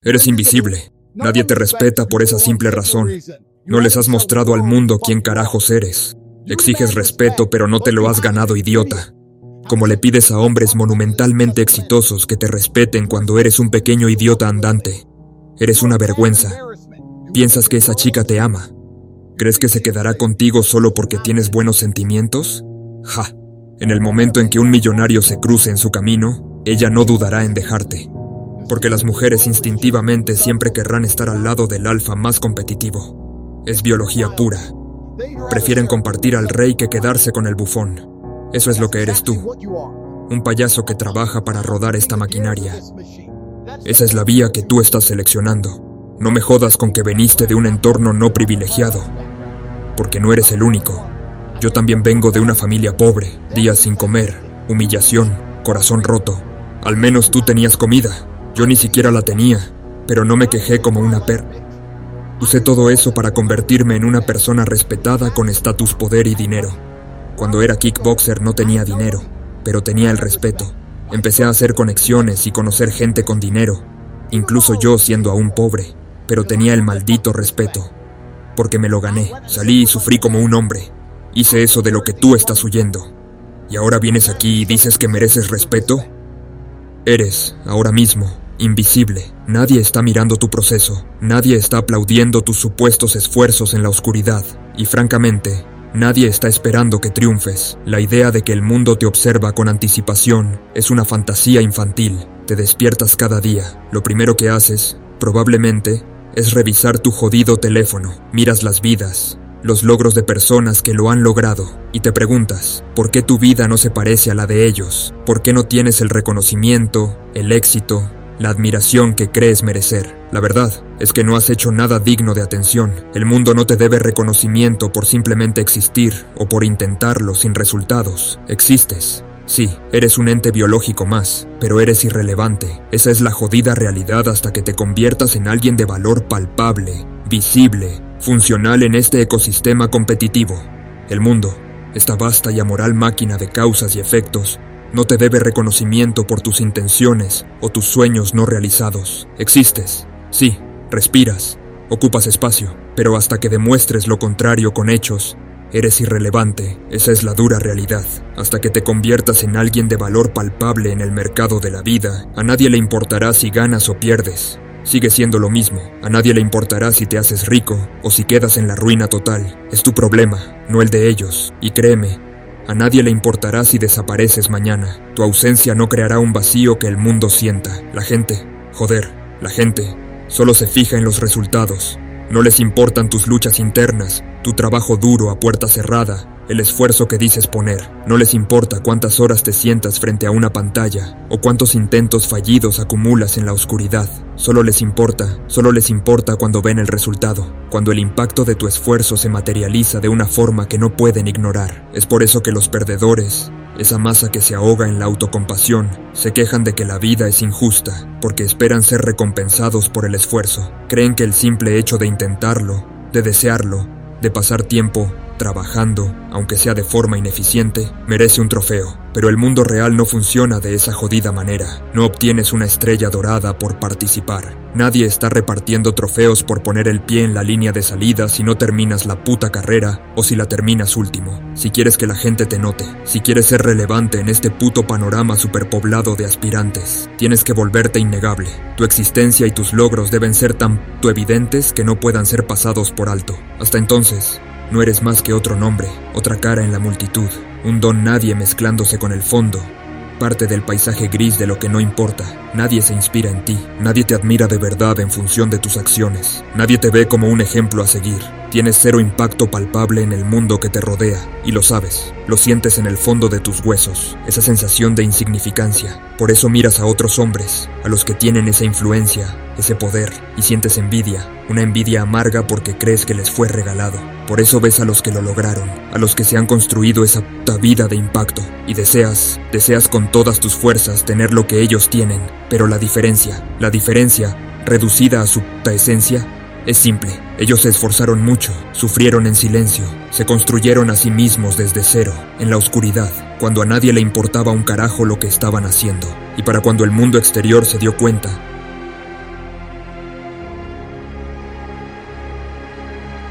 Eres invisible. Nadie te respeta por esa simple razón. No les has mostrado al mundo quién carajos eres. Exiges respeto, pero no te lo has ganado, idiota. Como le pides a hombres monumentalmente exitosos que te respeten cuando eres un pequeño idiota andante. Eres una vergüenza. ¿Piensas que esa chica te ama? ¿Crees que se quedará contigo solo porque tienes buenos sentimientos? ¡Ja! En el momento en que un millonario se cruce en su camino, ella no dudará en dejarte. Porque las mujeres instintivamente siempre querrán estar al lado del alfa más competitivo. Es biología pura. Prefieren compartir al rey que quedarse con el bufón. Eso es lo que eres tú. Un payaso que trabaja para rodar esta maquinaria. Esa es la vía que tú estás seleccionando. No me jodas con que veniste de un entorno no privilegiado. Porque no eres el único. Yo también vengo de una familia pobre, días sin comer, humillación, corazón roto. Al menos tú tenías comida. Yo ni siquiera la tenía, pero no me quejé como una Usé todo eso para convertirme en una persona respetada con estatus, poder y dinero. Cuando era kickboxer no tenía dinero, pero tenía el respeto. Empecé a hacer conexiones y conocer gente con dinero, incluso yo siendo aún pobre, pero tenía el maldito respeto. Porque me lo gané, salí y sufrí como un hombre. Hice eso de lo que tú estás huyendo. ¿Y ahora vienes aquí y dices que mereces respeto? Eres, ahora mismo, invisible. Nadie está mirando tu proceso. Nadie está aplaudiendo tus supuestos esfuerzos en la oscuridad. Y francamente, nadie está esperando que triunfes. La idea de que el mundo te observa con anticipación es una fantasía infantil. Te despiertas cada día. Lo primero que haces, probablemente, es revisar tu jodido teléfono. Miras las vidas, los logros de personas que lo han logrado, y te preguntas, ¿por qué tu vida no se parece a la de ellos? ¿Por qué no tienes el reconocimiento, el éxito, la admiración que crees merecer? La verdad es que no has hecho nada digno de atención. El mundo no te debe reconocimiento por simplemente existir o por intentarlo sin resultados. Existes. Sí, eres un ente biológico más, pero eres irrelevante. Esa es la jodida realidad hasta que te conviertas en alguien de valor palpable, visible, funcional en este ecosistema competitivo. El mundo, esta vasta y amoral máquina de causas y efectos, no te debe reconocimiento por tus intenciones o tus sueños no realizados. Existes, sí, respiras, ocupas espacio, pero hasta que demuestres lo contrario con hechos, eres irrelevante. Esa es la dura realidad. Hasta que te conviertas en alguien de valor palpable en el mercado de la vida, a nadie le importará si ganas o pierdes. Sigue siendo lo mismo. A nadie le importará si te haces rico o si quedas en la ruina total. Es tu problema, no el de ellos. Y créeme, a nadie le importará si desapareces mañana. Tu ausencia no creará un vacío que el mundo sienta. La gente, la gente, solo se fija en los resultados. No les importan tus luchas internas, tu trabajo duro a puerta cerrada, el esfuerzo que dices poner. No les importa cuántas horas te sientas frente a una pantalla o cuántos intentos fallidos acumulas en la oscuridad. Solo les importa cuando ven el resultado, cuando el impacto de tu esfuerzo se materializa de una forma que no pueden ignorar. Es por eso que los perdedores, esa masa que se ahoga en la autocompasión, se quejan de que la vida es injusta, porque esperan ser recompensados por el esfuerzo. Creen que el simple hecho de intentarlo, de desearlo, de pasar tiempo trabajando, aunque sea de forma ineficiente, merece un trofeo. Pero el mundo real no funciona de esa jodida manera. No obtienes una estrella dorada por participar. Nadie está repartiendo trofeos por poner el pie en la línea de salida si no terminas la puta carrera o si la terminas último. Si quieres que la gente te note, si quieres ser relevante en este puto panorama superpoblado de aspirantes, tienes que volverte innegable. Tu existencia y tus logros deben ser tan evidentes que no puedan ser pasados por alto. Hasta entonces, no eres más que otro nombre, otra cara en la multitud, un don nadie mezclándose con el fondo, parte del paisaje gris de lo que no importa. Nadie se inspira en ti, nadie te admira de verdad en función de tus acciones, nadie te ve como un ejemplo a seguir. Tienes cero impacto palpable en el mundo que te rodea, y lo sabes, lo sientes en el fondo de tus huesos, esa sensación de insignificancia. Por eso miras a otros hombres, a los que tienen esa influencia, ese poder, y sientes envidia, una envidia amarga porque crees que les fue regalado. Por eso ves a los que lo lograron, a los que se han construido esa puta vida de impacto, y deseas con todas tus fuerzas tener lo que ellos tienen, pero la diferencia, reducida a su puta esencia, es simple. Ellos se esforzaron mucho, sufrieron en silencio, se construyeron a sí mismos desde cero, en la oscuridad, cuando a nadie le importaba un carajo lo que estaban haciendo. Y para cuando el mundo exterior se dio cuenta,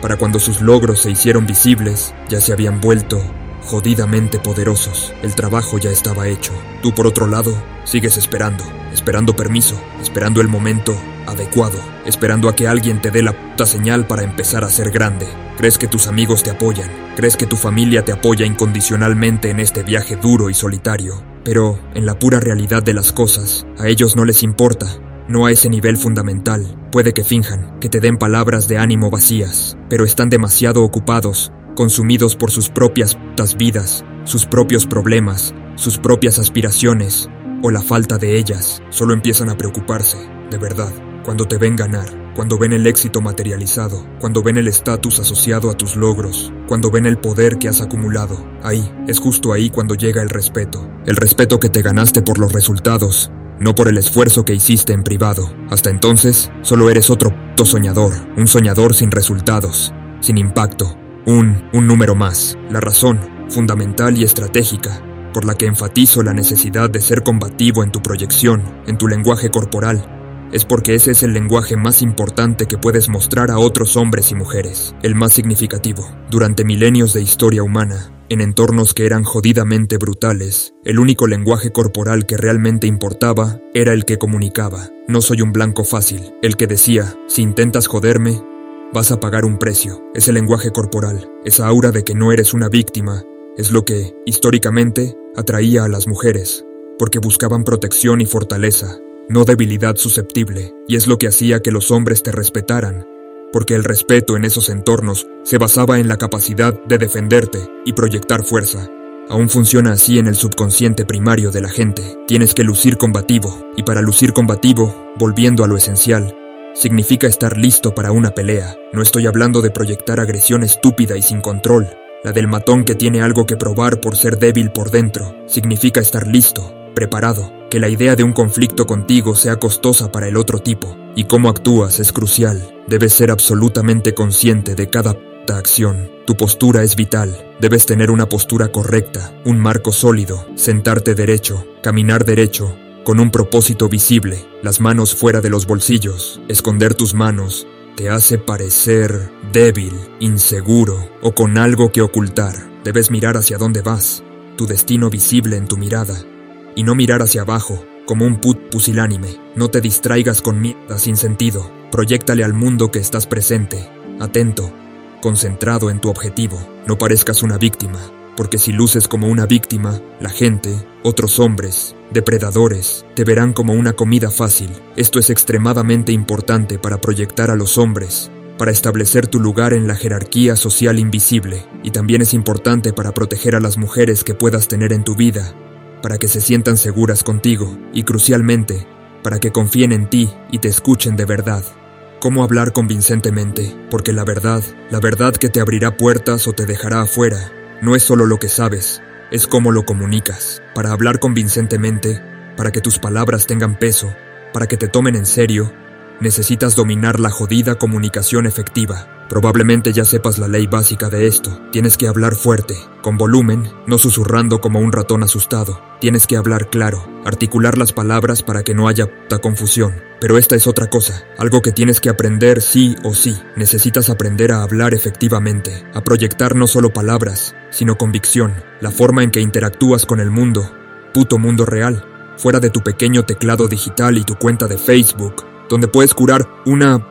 Para cuando sus logros se hicieron visibles, ya se habían vuelto jodidamente poderosos. El trabajo ya estaba hecho. Tú, por otro lado, sigues esperando permiso, esperando el momento adecuado, esperando a que alguien te dé la puta señal para empezar a ser grande. Crees que tus amigos te apoyan, crees que tu familia te apoya incondicionalmente en este viaje duro y solitario, pero en la pura realidad de las cosas, a ellos no les importa. No a ese nivel fundamental. Puede que finjan, que te den palabras de ánimo vacías, pero están demasiado ocupados, consumidos por sus propias putas vidas, sus propios problemas, sus propias aspiraciones, o la falta de ellas. Solo empiezan a preocuparse, de verdad, cuando te ven ganar, cuando ven el éxito materializado, cuando ven el estatus asociado a tus logros, cuando ven el poder que has acumulado. Ahí, es justo ahí cuando llega el respeto que te ganaste por los resultados, no por el esfuerzo que hiciste en privado. Hasta entonces, solo eres otro puto soñador, un soñador sin resultados, sin impacto, un número más. La razón, fundamental y estratégica, por la que enfatizo la necesidad de ser combativo en tu proyección, en tu lenguaje corporal, es porque ese es el lenguaje más importante que puedes mostrar a otros hombres y mujeres, el más significativo. Durante milenios de historia humana, en entornos que eran jodidamente brutales, el único lenguaje corporal que realmente importaba era el que comunicaba. No soy un blanco fácil, el que decía, si intentas joderme, vas a pagar un precio. Ese lenguaje corporal, esa aura de que no eres una víctima, es lo que, históricamente, atraía a las mujeres, porque buscaban protección y fortaleza, no debilidad susceptible, y es lo que hacía que los hombres te respetaran, porque el respeto en esos entornos se basaba en la capacidad de defenderte y proyectar fuerza. Aún funciona así en el subconsciente primario de la gente. Tienes que lucir combativo, y para lucir combativo, volviendo a lo esencial, significa estar listo para una pelea. No estoy hablando de proyectar agresión estúpida y sin control, la del matón que tiene algo que probar por ser débil por dentro. Significa estar listo, preparado, que la idea de un conflicto contigo sea costosa para el otro tipo, y cómo actúas es crucial. Debes ser absolutamente consciente de cada puta acción. Tu postura es vital. Debes tener una postura correcta, un marco sólido, sentarte derecho, caminar derecho, con un propósito visible, las manos fuera de los bolsillos. Esconder tus manos te hace parecer débil, inseguro o con algo que ocultar. Debes mirar hacia dónde vas, tu destino visible en tu mirada, y no mirar hacia abajo, como un pusilánime. No te distraigas con mierda sin sentido. Proyéctale al mundo que estás presente, atento, concentrado en tu objetivo. No parezcas una víctima, porque si luces como una víctima, la gente, otros hombres, depredadores, te verán como una comida fácil. Esto es extremadamente importante para proyectar a los hombres, para establecer tu lugar en la jerarquía social invisible, y también es importante para proteger a las mujeres que puedas tener en tu vida, para que se sientan seguras contigo, y crucialmente, para que confíen en ti y te escuchen de verdad. ¿Cómo hablar convincentemente? Porque la verdad que te abrirá puertas o te dejará afuera, no es solo lo que sabes, es cómo lo comunicas. Para hablar convincentemente, para que tus palabras tengan peso, para que te tomen en serio, necesitas dominar la jodida comunicación efectiva. Probablemente ya sepas la ley básica de esto. Tienes que hablar fuerte, con volumen, no susurrando como un ratón asustado. Tienes que hablar claro, articular las palabras para que no haya puta confusión. Pero esta es otra cosa, algo que tienes que aprender sí o sí. Necesitas aprender a hablar efectivamente, a proyectar no solo palabras, sino convicción, la forma en que interactúas con el mundo, puto mundo real, fuera de tu pequeño teclado digital y tu cuenta de Facebook, donde puedes curar una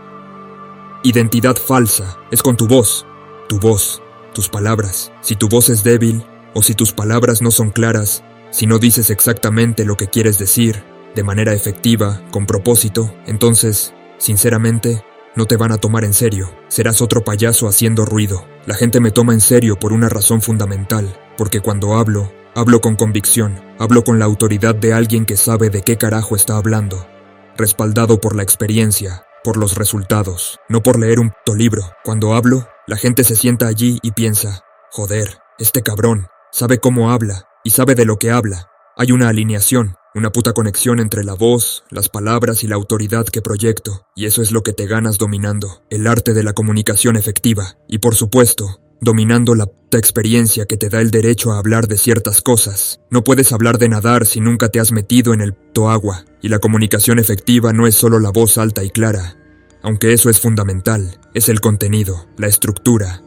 identidad falsa. Es con tu voz, tus palabras. Si tu voz es débil, o si tus palabras no son claras, si no dices exactamente lo que quieres decir, de manera efectiva, con propósito, entonces, sinceramente, no te van a tomar en serio. Serás otro payaso haciendo ruido. La gente me toma en serio por una razón fundamental, porque cuando hablo con convicción, hablo con la autoridad de alguien que sabe de qué carajo está hablando, respaldado por la experiencia, por los resultados, no por leer un puto libro. Cuando hablo, la gente se sienta allí y piensa, joder, este cabrón, sabe cómo habla, y sabe de lo que habla. Hay una alineación, una puta conexión entre la voz, las palabras y la autoridad que proyecto, y eso es lo que te ganas dominando, el arte de la comunicación efectiva, y por supuesto, dominando la puta experiencia que te da el derecho a hablar de ciertas cosas. No puedes hablar de nadar si nunca te has metido en el puto agua, y la comunicación efectiva no es solo la voz alta y clara. aunque eso es fundamental, es el contenido, la estructura.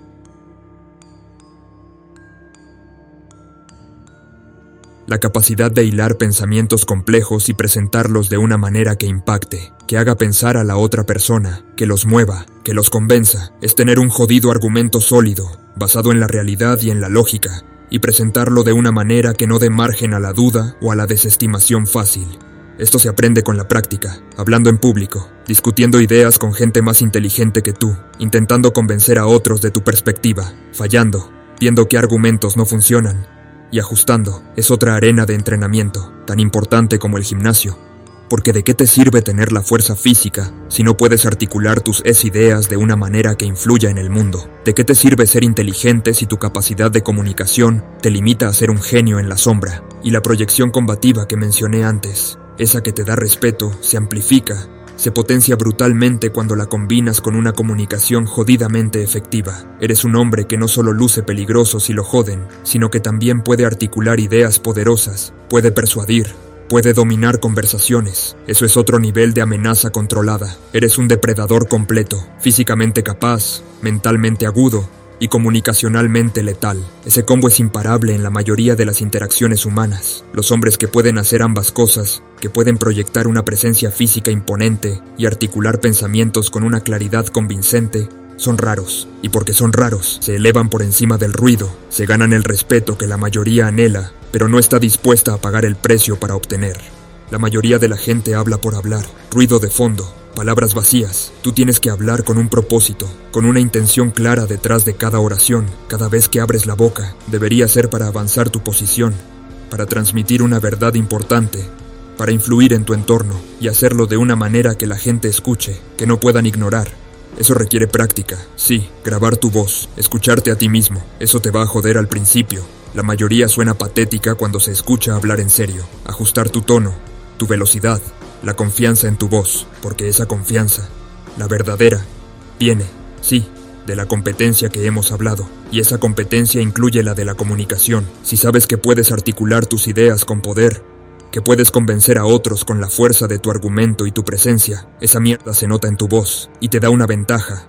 La capacidad de hilar pensamientos complejos y presentarlos de una manera que impacte, que haga pensar a la otra persona, que los mueva, que los convenza, es tener un jodido argumento sólido, basado en la realidad y en la lógica, y presentarlo de una manera que no dé margen a la duda o a la desestimación fácil. Esto se aprende con la práctica, hablando en público, discutiendo ideas con gente más inteligente que tú, intentando convencer a otros de tu perspectiva, fallando, viendo qué argumentos no funcionan, y ajustando. Es otra arena de entrenamiento, tan importante como el gimnasio. Porque ¿de qué te sirve tener la fuerza física si no puedes articular tus ideas de una manera que influya en el mundo? ¿De qué te sirve ser inteligente si tu capacidad de comunicación te limita a ser un genio en la sombra? Y la proyección combativa que mencioné antes, esa que te da respeto, se amplifica, se potencia brutalmente cuando la combinas con una comunicación jodidamente efectiva. Eres un hombre que no solo luce peligroso si lo joden, sino que también puede articular ideas poderosas, puede persuadir, puede dominar conversaciones. Eso es otro nivel de amenaza controlada. Eres un depredador completo, físicamente capaz, mentalmente agudo y comunicacionalmente letal. Ese combo es imparable en la mayoría de las interacciones humanas. Los hombres que pueden hacer ambas cosas, que pueden proyectar una presencia física imponente y articular pensamientos con una claridad convincente, son raros. Y porque son raros, se elevan por encima del ruido, se ganan el respeto que la mayoría anhela, pero no está dispuesta a pagar el precio para obtener. La mayoría de la gente habla por hablar, ruido de fondo, palabras vacías. Tú tienes que hablar con un propósito, con una intención clara detrás de cada oración. Cada vez que abres la boca, debería ser para avanzar tu posición, para transmitir una verdad importante, para influir en tu entorno y hacerlo de una manera que la gente escuche, que no puedan ignorar. Eso requiere práctica, sí, grabar tu voz, escucharte a ti mismo. Eso te va a joder al principio. La mayoría suena patética cuando se escucha hablar en serio. Ajustar tu tono, tu velocidad, la confianza en tu voz, porque esa confianza, la verdadera, viene, sí, de la competencia que hemos hablado, y esa competencia incluye la de la comunicación. Si sabes que puedes articular tus ideas con poder, que puedes convencer a otros con la fuerza de tu argumento y tu presencia, esa mierda se nota en tu voz, y te da una ventaja.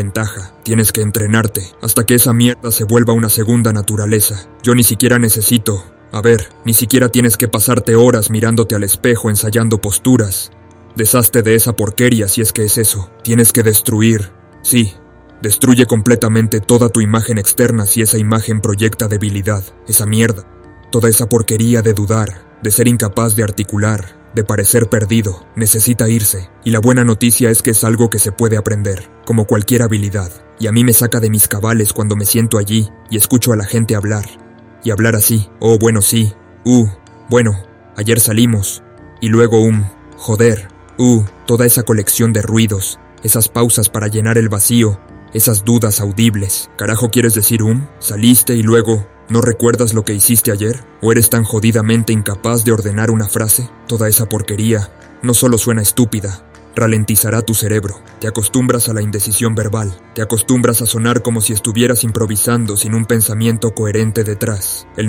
Tienes que entrenarte, hasta que esa mierda se vuelva una segunda naturaleza. Yo ni siquiera necesito... ni siquiera tienes que pasarte horas mirándote al espejo ensayando posturas. Deshazte de esa porquería si es que es eso. Tienes que destruir. Sí, destruye completamente toda tu imagen externa si esa imagen proyecta debilidad. Esa mierda. Toda esa porquería de dudar, de ser incapaz de articular, de parecer perdido, necesita irse. Y la buena noticia es que es algo que se puede aprender, como cualquier habilidad. Y a mí me saca de mis cabales cuando me siento allí y escucho a la gente hablar. Y hablar así, oh bueno sí, bueno, ayer salimos, y luego joder, toda esa colección de ruidos, esas pausas para llenar el vacío, esas dudas audibles. ¿Carajo quieres decir saliste y luego, no recuerdas lo que hiciste ayer? ¿O eres tan jodidamente incapaz de ordenar una frase? Toda esa porquería no solo suena estúpida, ralentizará tu cerebro. Te acostumbras a la indecisión verbal. Te acostumbras a sonar como si estuvieras improvisando sin un pensamiento coherente detrás. El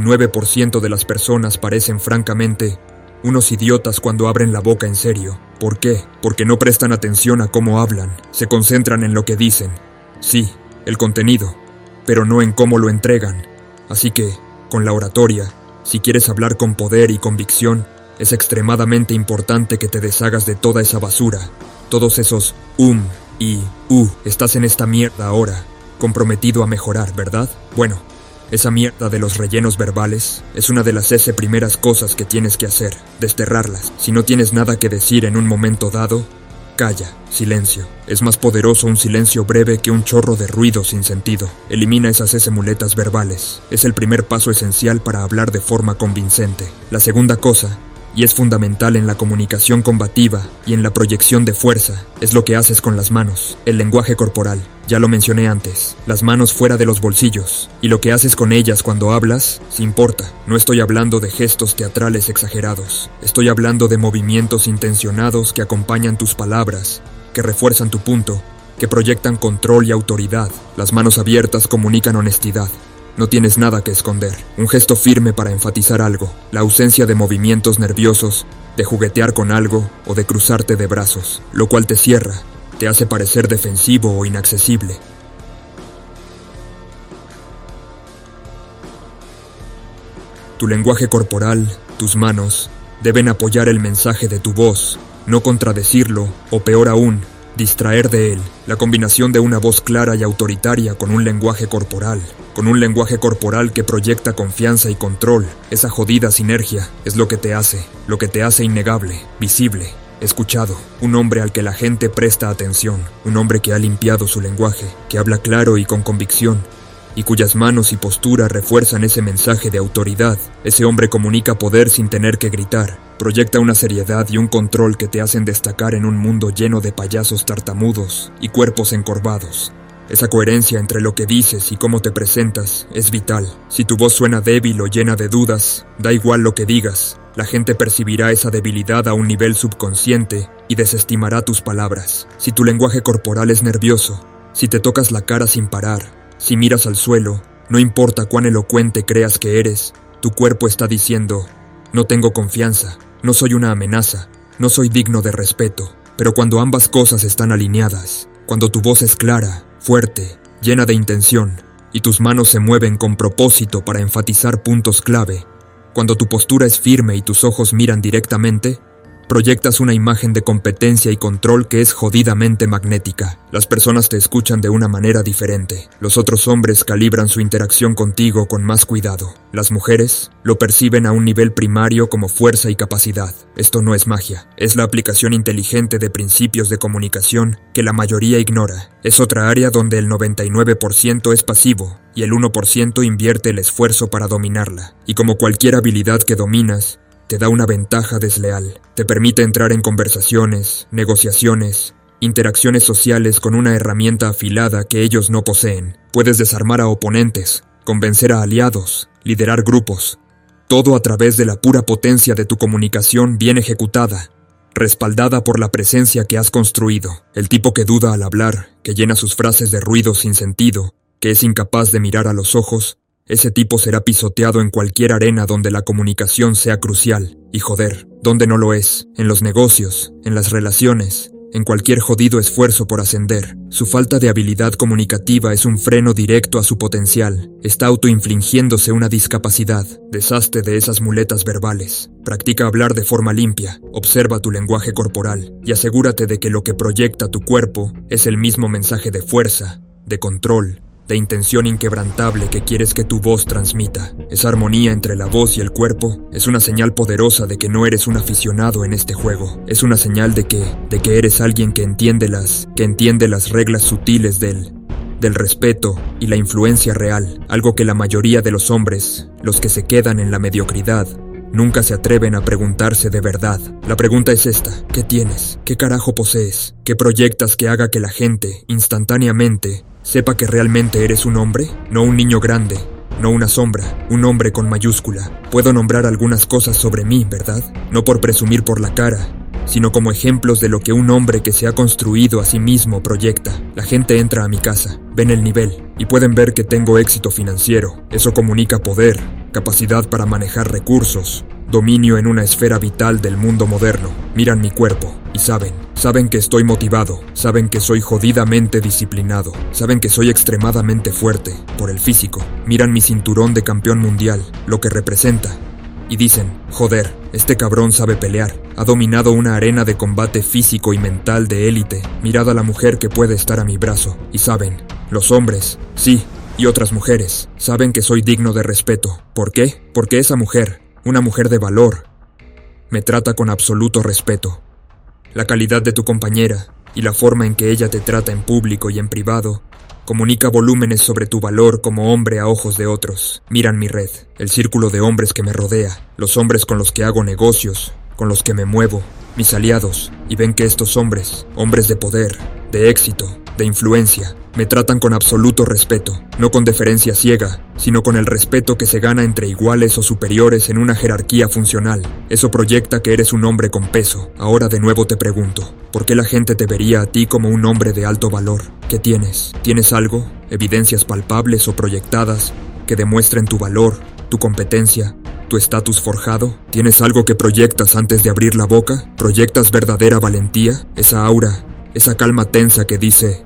99% de las personas parecen francamente unos idiotas cuando abren la boca en serio. ¿Por qué? Porque no prestan atención a cómo hablan. Se concentran en lo que dicen. Sí, el contenido, pero no en cómo lo entregan. Así que, con la oratoria, si quieres hablar con poder y convicción, es extremadamente importante que te deshagas de toda esa basura, todos esos y Estás en esta mierda ahora, comprometido a mejorar, ¿verdad? Bueno, esa mierda de los rellenos verbales es una de las primeras cosas que tienes que hacer, desterrarlas. Si no tienes nada que decir en un momento dado, calla, silencio. Es más poderoso un silencio breve que un chorro de ruido sin sentido. Elimina esas muletas verbales. Es el primer paso esencial para hablar de forma convincente. La segunda cosa, y es fundamental en la comunicación combativa y en la proyección de fuerza, es lo que haces con las manos, el lenguaje corporal. Ya lo mencioné antes, las manos fuera de los bolsillos, y lo que haces con ellas cuando hablas, se importa. No estoy hablando de gestos teatrales exagerados, estoy hablando de movimientos intencionados que acompañan tus palabras, que refuerzan tu punto, que proyectan control y autoridad. Las manos abiertas comunican honestidad. No tienes nada que esconder. Un gesto firme para enfatizar algo. La ausencia de movimientos nerviosos, de juguetear con algo o de cruzarte de brazos, lo cual te cierra, te hace parecer defensivo o inaccesible. Tu lenguaje corporal, tus manos, deben apoyar el mensaje de tu voz, no contradecirlo, o peor aún, distraer de él. La combinación de una voz clara y autoritaria con un lenguaje corporal que proyecta confianza y control, esa jodida sinergia, es lo que te hace innegable, visible, escuchado, un hombre al que la gente presta atención, un hombre que ha limpiado su lenguaje, que habla claro y con convicción, y cuyas manos y postura refuerzan ese mensaje de autoridad. Ese hombre comunica poder sin tener que gritar, proyecta una seriedad y un control que te hacen destacar en un mundo lleno de payasos tartamudos y cuerpos encorvados. Esa coherencia entre lo que dices y cómo te presentas es vital. Si tu voz suena débil o llena de dudas, da igual lo que digas, la gente percibirá esa debilidad a un nivel subconsciente y desestimará tus palabras. Si tu lenguaje corporal es nervioso, si te tocas la cara sin parar, si miras al suelo, no importa cuán elocuente creas que eres, tu cuerpo está diciendo: no tengo confianza, no soy una amenaza, no soy digno de respeto. Pero cuando ambas cosas están alineadas, cuando tu voz es clara, fuerte, llena de intención, y tus manos se mueven con propósito para enfatizar puntos clave, cuando tu postura es firme y tus ojos miran directamente, proyectas una imagen de competencia y control que es jodidamente magnética. Las personas te escuchan de una manera diferente. Los otros hombres calibran su interacción contigo con más cuidado. Las mujeres lo perciben a un nivel primario como fuerza y capacidad. Esto no es magia, es la aplicación inteligente de principios de comunicación que la mayoría ignora. Es otra área donde el 99% es pasivo y el 1% invierte el esfuerzo para dominarla. Y como cualquier habilidad que dominas, te da una ventaja desleal. Te permite entrar en conversaciones, negociaciones, interacciones sociales con una herramienta afilada que ellos no poseen. Puedes desarmar a oponentes, convencer a aliados, liderar grupos. Todo a través de la pura potencia de tu comunicación bien ejecutada, respaldada por la presencia que has construido. El tipo que duda al hablar, que llena sus frases de ruido sin sentido, que es incapaz de mirar a los ojos, ese tipo será pisoteado en cualquier arena donde la comunicación sea crucial. Y joder, ¿dónde no lo es? En los negocios, en las relaciones, en cualquier jodido esfuerzo por ascender. Su falta de habilidad comunicativa es un freno directo a su potencial. Está autoinfligiéndose una discapacidad. Deshazte de esas muletas verbales. Practica hablar de forma limpia. Observa tu lenguaje corporal y asegúrate de que lo que proyecta tu cuerpo es el mismo mensaje de fuerza, de control, de intención inquebrantable que quieres que tu voz transmita. Esa armonía entre la voz y el cuerpo es una señal poderosa de que no eres un aficionado en este juego. Es una señal de que eres alguien que entiende las reglas sutiles del respeto y la influencia real, algo que la mayoría de los hombres, los que se quedan en la mediocridad, nunca se atreven a preguntarse de verdad. La pregunta es esta: ¿qué tienes? ¿Qué carajo posees? ¿Qué proyectas que haga que la gente, instantáneamente, sepa que realmente eres un hombre? No un niño grande, no una sombra, un hombre con mayúscula. Puedo nombrar algunas cosas sobre mí, ¿verdad? No por presumir por la cara, sino como ejemplos de lo que un hombre que se ha construido a sí mismo proyecta. La gente entra a mi casa, ven el nivel, y pueden ver que tengo éxito financiero. Eso comunica poder, capacidad para manejar recursos, dominio en una esfera vital del mundo moderno. Miran mi cuerpo y saben que estoy motivado, saben que soy jodidamente disciplinado, saben que soy extremadamente fuerte por el físico. Miran mi cinturón de campeón mundial, lo que representa, y dicen: joder, este cabrón sabe pelear, ha dominado una arena de combate físico y mental de élite. Mirad a la mujer que puede estar a mi brazo, y saben, los hombres, sí, y otras mujeres, saben que soy digno de respeto. ¿Por qué? Porque esa mujer, una mujer de valor, me trata con absoluto respeto. La calidad de tu compañera y la forma en que ella te trata en público y en privado comunica volúmenes sobre tu valor como hombre a ojos de otros. Miran mi red, el círculo de hombres que me rodea, los hombres con los que hago negocios, con los que me muevo, mis aliados, y ven que estos hombres, hombres de poder, de éxito, de influencia, me tratan con absoluto respeto, no con deferencia ciega, sino con el respeto que se gana entre iguales o superiores en una jerarquía funcional. Eso proyecta que eres un hombre con peso. Ahora de nuevo te pregunto, ¿por qué la gente te vería a ti como un hombre de alto valor? ¿Qué tienes? ¿Tienes algo? ¿Evidencias palpables o proyectadas que demuestren tu valor, tu competencia, tu estatus forjado? ¿Tienes algo que proyectas antes de abrir la boca? ¿Proyectas verdadera valentía? Esa aura esa calma tensa que dice: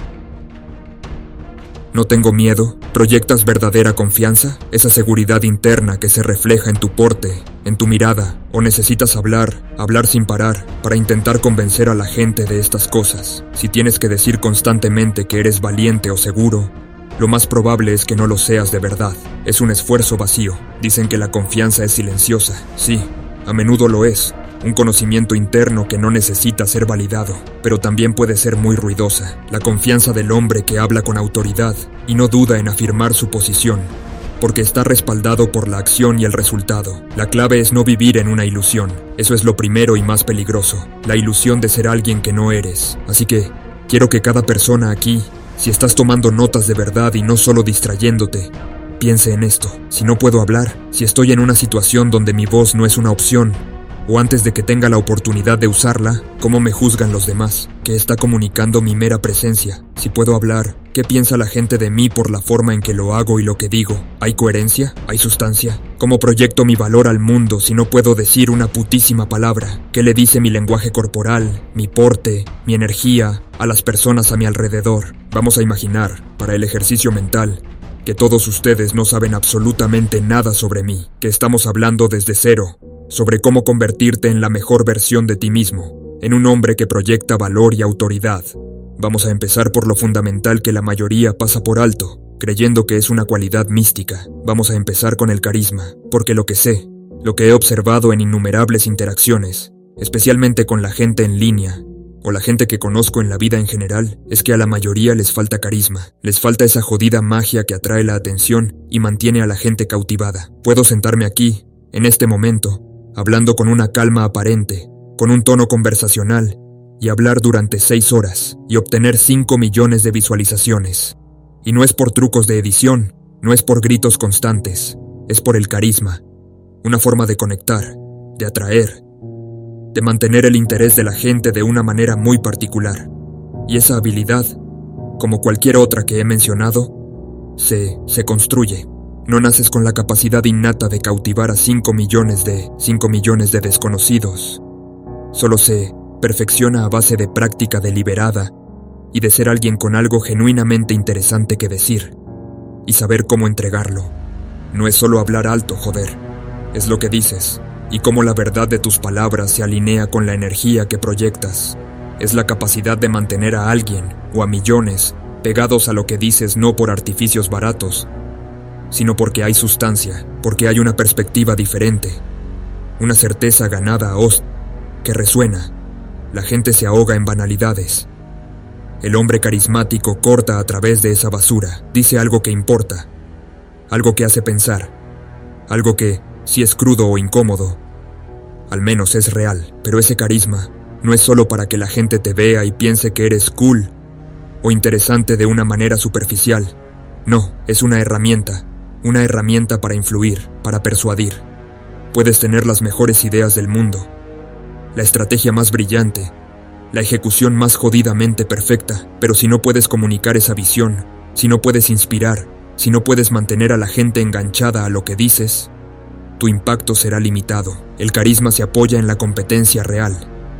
no tengo miedo. ¿Proyectas verdadera confianza? Esa seguridad interna que se refleja en tu porte, en tu mirada. ¿O necesitas hablar sin parar, para intentar convencer a la gente de estas cosas? Si tienes que decir constantemente que eres valiente o seguro, lo más probable es que no lo seas de verdad. Es un esfuerzo vacío. Dicen que la confianza es silenciosa. Sí, a menudo lo es. Un conocimiento interno que no necesita ser validado, pero también puede ser muy ruidosa. La confianza del hombre que habla con autoridad y no duda en afirmar su posición, porque está respaldado por la acción y el resultado. La clave es no vivir en una ilusión. Eso es lo primero y más peligroso, la ilusión de ser alguien que no eres. Así que, quiero que cada persona aquí, si estás tomando notas de verdad y no solo distrayéndote, piense en esto. Si no puedo hablar, si estoy en una situación donde mi voz no es una opción, o antes de que tenga la oportunidad de usarla, ¿cómo me juzgan los demás? ¿Qué está comunicando mi mera presencia? Si puedo hablar, ¿qué piensa la gente de mí por la forma en que lo hago y lo que digo? ¿Hay coherencia? ¿Hay sustancia? ¿Cómo proyecto mi valor al mundo si no puedo decir una putísima palabra? ¿Qué le dice mi lenguaje corporal, mi porte, mi energía a las personas a mi alrededor? Vamos a imaginar, para el ejercicio mental, que todos ustedes no saben absolutamente nada sobre mí, que estamos hablando desde cero, sobre cómo convertirte en la mejor versión de ti mismo, en un hombre que proyecta valor y autoridad. Vamos a empezar por lo fundamental que la mayoría pasa por alto, creyendo que es una cualidad mística. Vamos a empezar con el carisma, porque lo que sé, lo que he observado en innumerables interacciones, especialmente con la gente en línea, o la gente que conozco en la vida en general, es que a la mayoría les falta carisma, les falta esa jodida magia que atrae la atención y mantiene a la gente cautivada. Puedo sentarme aquí, en este momento, hablando con una calma aparente, con un tono conversacional, y hablar durante 6 horas, y obtener 5 millones de visualizaciones. Y no es por trucos de edición, no es por gritos constantes, es por el carisma, una forma de conectar, de atraer, de mantener el interés de la gente de una manera muy particular. Y esa habilidad, como cualquier otra que he mencionado, se construye. No naces con la capacidad innata de cautivar a 5 millones de desconocidos. Solo se perfecciona a base de práctica deliberada y de ser alguien con algo genuinamente interesante que decir y saber cómo entregarlo. No es solo hablar alto, joder. Es lo que dices y cómo la verdad de tus palabras se alinea con la energía que proyectas. Es la capacidad de mantener a alguien o a millones pegados a lo que dices, no por artificios baratos, sino porque hay sustancia, porque hay una perspectiva diferente, una certeza ganada a host que resuena. La gente se ahoga en banalidades. El hombre carismático corta a través de esa basura, dice algo que importa, algo que hace pensar, algo que, si es crudo o incómodo, al menos es real. Pero ese carisma no es solo para que la gente te vea y piense que eres cool o interesante de una manera superficial. No, es una herramienta para influir, para persuadir. Puedes tener las mejores ideas del mundo, la estrategia más brillante, la ejecución más jodidamente perfecta, pero si no puedes comunicar esa visión, si no puedes inspirar, si no puedes mantener a la gente enganchada a lo que dices, tu impacto será limitado. El carisma se apoya en la competencia real.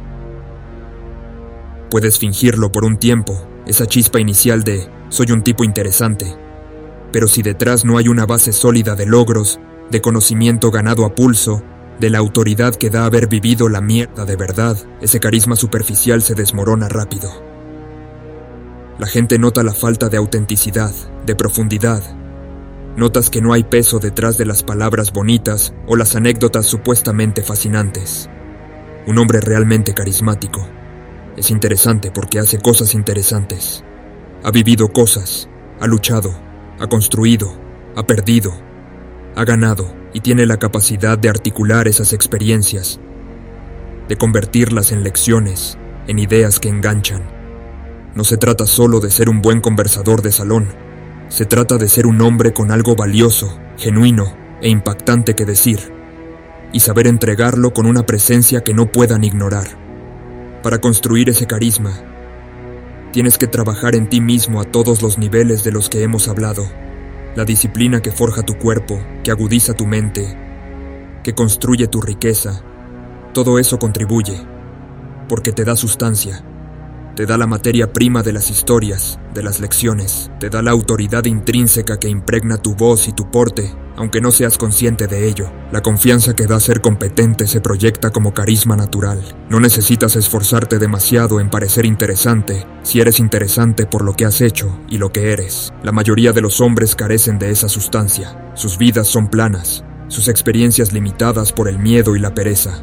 Puedes fingirlo por un tiempo, esa chispa inicial de «soy un tipo interesante», pero si detrás no hay una base sólida de logros, de conocimiento ganado a pulso, de la autoridad que da haber vivido la mierda de verdad, ese carisma superficial se desmorona rápido. La gente nota la falta de autenticidad, de profundidad. Notas que no hay peso detrás de las palabras bonitas o las anécdotas supuestamente fascinantes. Un hombre realmente carismático es interesante porque hace cosas interesantes. Ha vivido cosas, ha luchado, ha construido, ha perdido, ha ganado y tiene la capacidad de articular esas experiencias, de convertirlas en lecciones, en ideas que enganchan. No se trata solo de ser un buen conversador de salón, se trata de ser un hombre con algo valioso, genuino e impactante que decir, y saber entregarlo con una presencia que no puedan ignorar. Para construir ese carisma, tienes que trabajar en ti mismo a todos los niveles de los que hemos hablado. La disciplina que forja tu cuerpo, que agudiza tu mente, que construye tu riqueza, todo eso contribuye, porque te da sustancia, Te da la materia prima de las historias, de las lecciones. Te da la autoridad intrínseca que impregna tu voz y tu porte, aunque no seas consciente de ello. La confianza que da ser competente se proyecta como carisma natural. No necesitas esforzarte demasiado en parecer interesante, si eres interesante por lo que has hecho y lo que eres. La mayoría de los hombres carecen de esa sustancia. Sus vidas son planas, sus experiencias limitadas por el miedo y la pereza.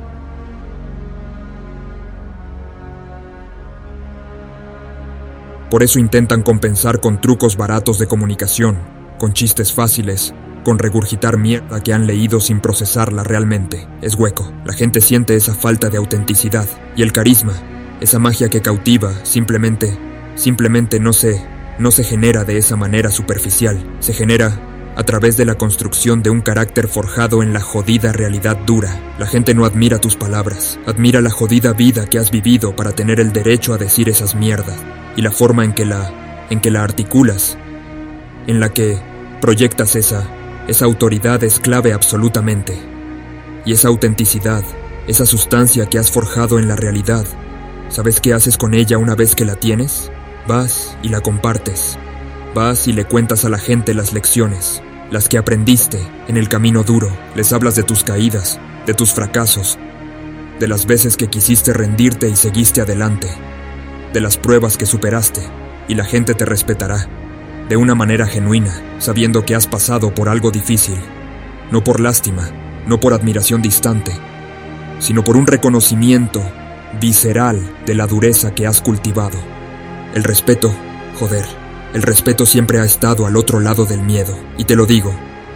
Por eso intentan compensar con trucos baratos de comunicación, con chistes fáciles, con regurgitar mierda que han leído sin procesarla realmente. Es hueco. La gente siente esa falta de autenticidad. Y el carisma, esa magia que cautiva, simplemente no se genera de esa manera superficial. Se genera a través de la construcción de un carácter forjado en la jodida realidad dura. La gente no admira tus palabras, admira la jodida vida que has vivido para tener el derecho a decir esas mierdas. Y la forma en que la articulas, en la que proyectas esa autoridad es clave absolutamente. Y esa autenticidad, esa sustancia que has forjado en la realidad, ¿sabes qué haces con ella una vez que la tienes? Vas y la compartes. Vas y le cuentas a la gente las lecciones, las que aprendiste en el camino duro. Les hablas de tus caídas, de tus fracasos, de las veces que quisiste rendirte y seguiste adelante, de las pruebas que superaste, y la gente te respetará, de una manera genuina, sabiendo que has pasado por algo difícil, no por lástima, no por admiración distante, sino por un reconocimiento visceral de la dureza que has cultivado. El respeto, joder, el respeto siempre ha estado al otro lado del miedo, y te lo digo,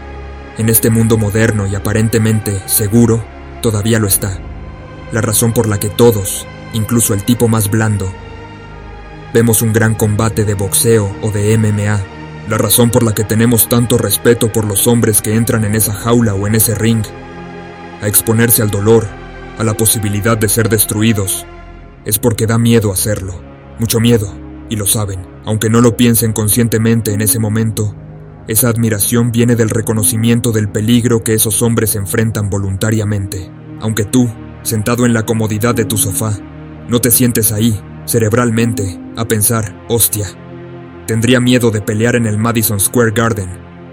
en este mundo moderno y aparentemente seguro, todavía lo está. La razón por la que todos, incluso el tipo más blando, vemos un gran combate de boxeo o de MMA, la razón por la que tenemos tanto respeto por los hombres que entran en esa jaula o en ese ring, a exponerse al dolor, a la posibilidad de ser destruidos, es porque da miedo hacerlo, mucho miedo, y lo saben, aunque no lo piensen conscientemente en ese momento. Esa admiración viene del reconocimiento del peligro que esos hombres enfrentan voluntariamente, aunque tú, sentado en la comodidad de tu sofá, no te sientes ahí, cerebralmente, a pensar, hostia, tendría miedo de pelear en el Madison Square Garden,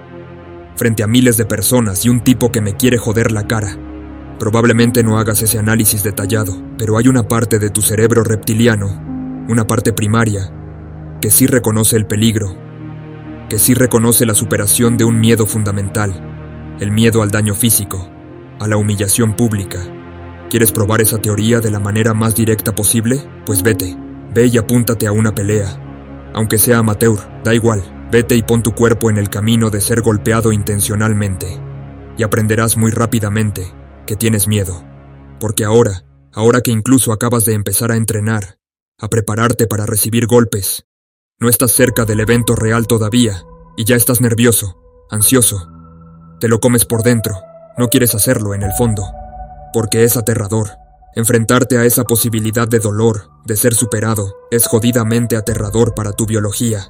frente a miles de personas y un tipo que me quiere joder la cara. Probablemente no hagas ese análisis detallado, pero hay una parte de tu cerebro reptiliano, una parte primaria, que sí reconoce el peligro, que sí reconoce la superación de un miedo fundamental, el miedo al daño físico, a la humillación pública. ¿Quieres probar esa teoría de la manera más directa posible? Pues vete. Ve y apúntate a una pelea. Aunque sea amateur, da igual. Vete y pon tu cuerpo en el camino de ser golpeado intencionalmente. Y aprenderás muy rápidamente que tienes miedo. Porque ahora que incluso acabas de empezar a entrenar, a prepararte para recibir golpes, no estás cerca del evento real todavía, y ya estás nervioso, ansioso. Te lo comes por dentro. No quieres hacerlo en el fondo. Porque es aterrador. Enfrentarte a esa posibilidad de dolor, de ser superado, es jodidamente aterrador para tu biología.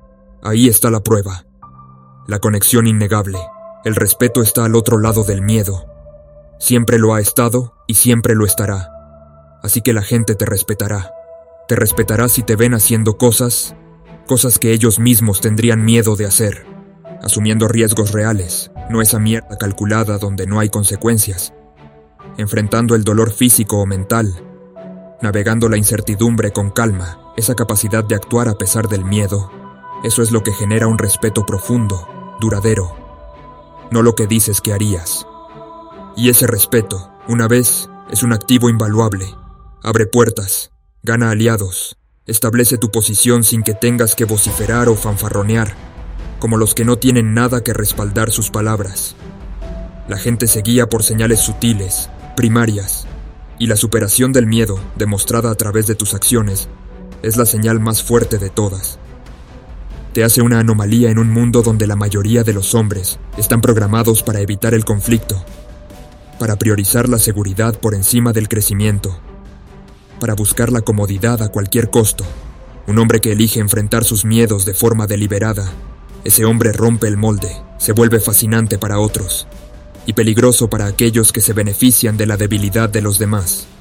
Ahí está la prueba. La conexión innegable. El respeto está al otro lado del miedo. Siempre lo ha estado y siempre lo estará. Así que la gente te respetará. Te respetará si te ven haciendo cosas que ellos mismos tendrían miedo de hacer, asumiendo riesgos reales, no esa mierda calculada donde no hay consecuencias. Enfrentando el dolor físico o mental, navegando la incertidumbre con calma, esa capacidad de actuar a pesar del miedo, eso es lo que genera un respeto profundo, duradero, no lo que dices que harías. Y ese respeto, una vez, es un activo invaluable, abre puertas, gana aliados, establece tu posición sin que tengas que vociferar o fanfarronear, como los que no tienen nada que respaldar sus palabras. La gente se guía por señales sutiles, primarias, y la superación del miedo, demostrada a través de tus acciones, es la señal más fuerte de todas. Te hace una anomalía en un mundo donde la mayoría de los hombres están programados para evitar el conflicto, para priorizar la seguridad por encima del crecimiento, para buscar la comodidad a cualquier costo. Un hombre que elige enfrentar sus miedos de forma deliberada, ese hombre rompe el molde, se vuelve fascinante para otros, y peligroso para aquellos que se benefician de la debilidad de los demás.